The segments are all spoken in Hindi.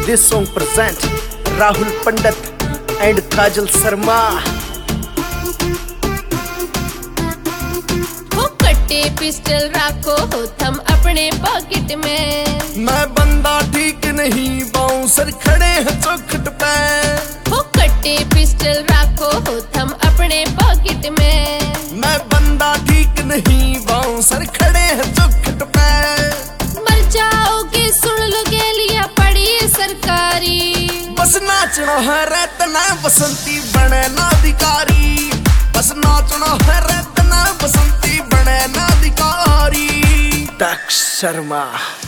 This song present Rahul Pandit and Kajal Sharma. हो कट्टे पिस्टल रखो हो थम अपने पॉकेट में। मैं बंदा ठीक नहीं, बाउंसर खड़े हैं चौखट पे। हो कट्टे पिस्टल रखो हो थम अपने पॉकेट में। मैं बंदा ठीक नहीं, बाउंसर खड़े हैं चौखट पे। मर जाओगे सुन लो गेलिया पड़ी सरकारी। बस नाचना है रतना बसंती बने नाधिकारी। बस नाचना है रतना बसंती बने नाधिकारी। दक्ष शर्मा।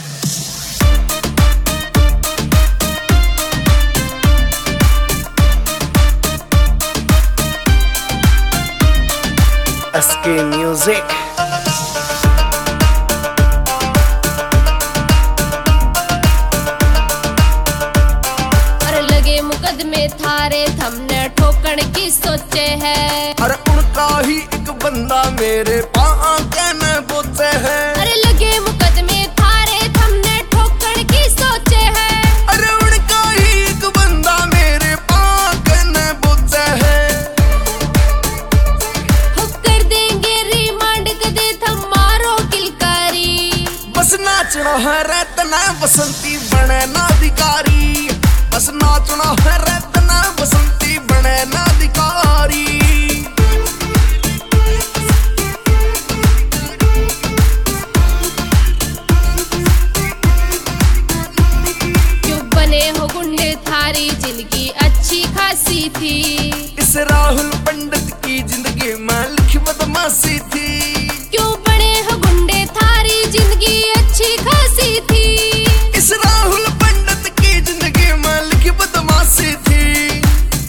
SK Music। मुकदमे थारे थमने ठोकण की सोचे है। अरे उनका ही एक बंदा मेरे पाँव कहने बोचे है। अरे लगे मुकदमे थारे थमने ठोकण की सोचे है। अरे उनका ही एक बंदा मेरे पाँव कहने बोचे है। हो कर देंगे रिमांड कदे थम मारो किलकारी। बस नाचना है रतना बसंती बने नाधिकारी। बस नाचना है रतना बसंती बने नाधिकारी। क्यों बने हो गुंडे थारी जिंदगी अच्छी खासी थी। इस राहुल पंडित की जिंदगी में लिखी बदमाशी थी। क्यों बने हो गुंडे थारी जिंदगी अच्छी खासी थी। इस राहुल पंडित की जिंदगी में लिखी बदमाशी थी।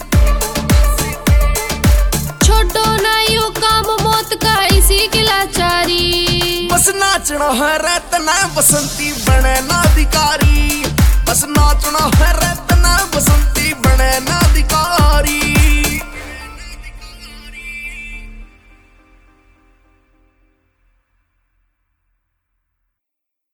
छोड़ो ना यो काम मौत का इसी की लाचारी। बस नाचना है रतना बसंती बने नाधिकारी। बस नाचना है रतना बसंती बने नाधिकारी।